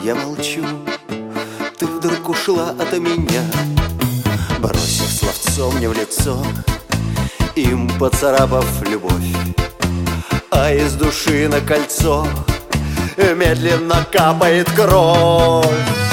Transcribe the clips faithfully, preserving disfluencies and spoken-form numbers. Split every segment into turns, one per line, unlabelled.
я молчу. Ты вдруг ушла ото меня, бросив словцо мне в лицо, им поцарапав любовь. А из души на кольцо медленно капает кровь.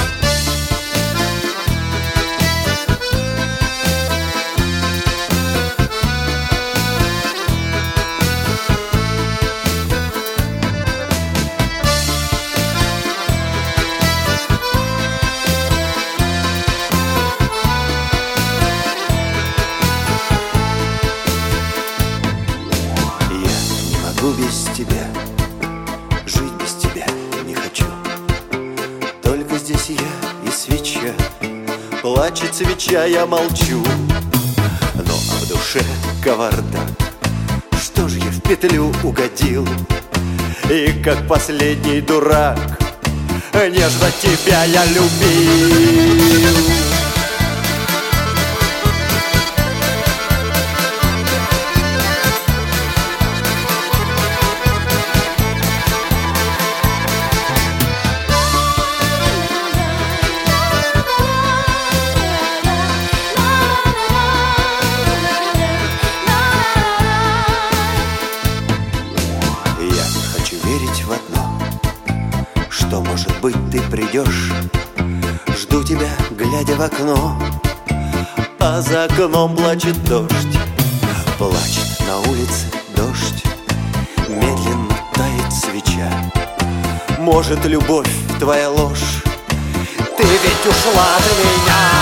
Без тебя, жить без тебя не хочу. Только здесь я и свеча, плачет свеча, я молчу. Но а в душе кавардак, что ж я в петлю угодил? И как последний дурак нежно тебя я любил. Верить в одно, что, может быть, ты придешь. Жду тебя, глядя в окно, а за окном плачет дождь. Плачет на улице дождь, медленно тает свеча. Может, любовь твоя ложь, ты ведь ушла от меня.